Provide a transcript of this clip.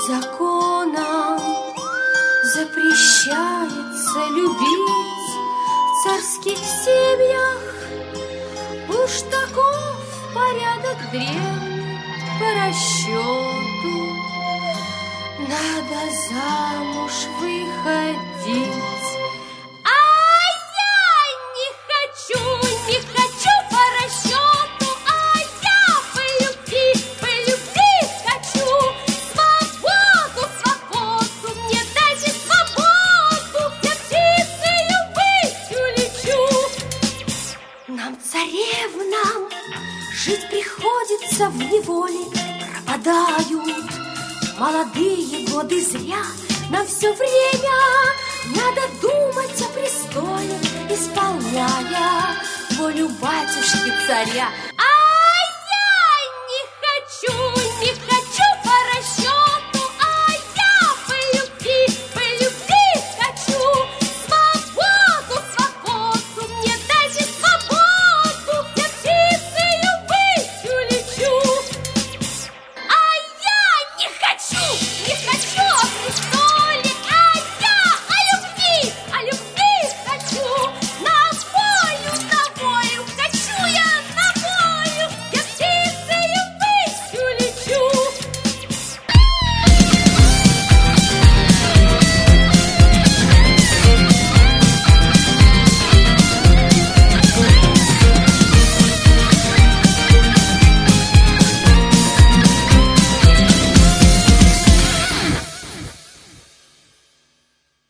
законом запрещается любить в царских семьях. Уж таков порядок древний по расчету. Надо замуж выходить. Царевнам жить приходится в неволе, пропадают молодые годы зря. Нам все время надо думать о престоле, исполняя волю батюшки царя.